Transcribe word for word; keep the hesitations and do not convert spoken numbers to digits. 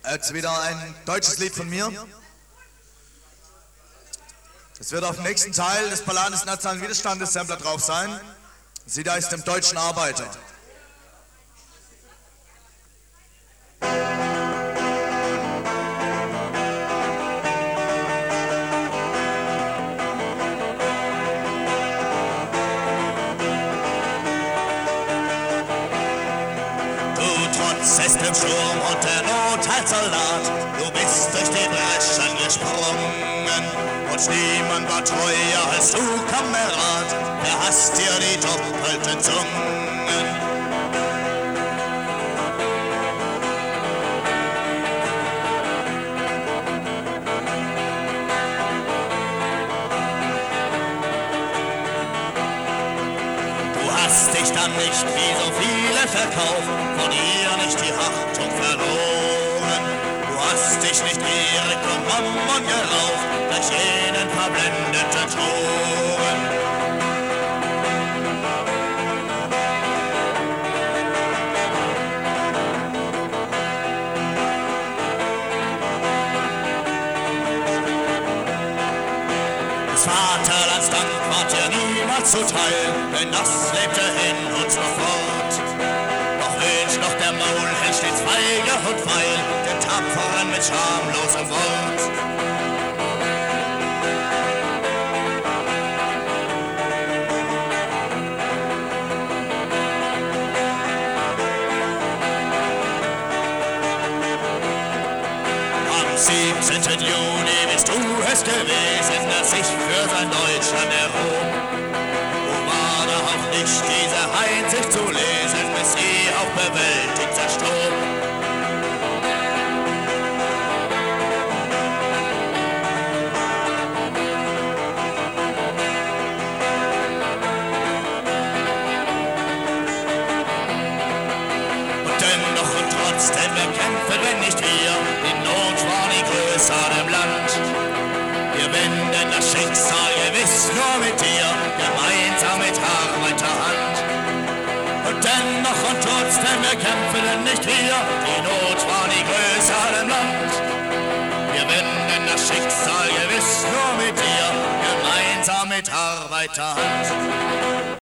Jetzt wieder ein deutsches Lied von mir. Es wird auf dem nächsten Teil des Balladen des nationalen Widerstandes Sampler drauf sein. Sie da ist dem deutschen Arbeiter. Trotz dem Sturm und der Not als Soldat, du bist durch die Breschen gesprungen. Und niemand war treuer als du, Kamerad, wer hast dir die doppelten Zungen. Du hast dich dann nicht wie so viele verkauft, von ihr nicht die Achtung verloren. Du hast dich nicht Erik und Mammon gerauft, durch jenen verblendeten Toren. Das Vaterlandsdank war dir niemals zuteil, denn das lebte in uns noch fort. Doch wünscht noch der Maulheld stets feige und feil, den Tapferen mit schamlosem Wort. Am siebzehnten Juni bist du es gewesen, das sich für sein Deutschland erhob. Wo war da auch nicht diese Einsicht zu lesen, bis sie auch bewältigt zerstob. Und dennoch und trotzdem bekämpfen wir nicht wir, die Not war nie größer im Land. Wir wenden das Schicksal gewiss nur mit dir, gemeinsam mit harter Hand. Und dennoch und trotzdem wir kämpfen nicht wir, die Not war nie größer im Land. Wir wenden das Schicksal gewiss nur mit dir, gemeinsam mit harter Hand.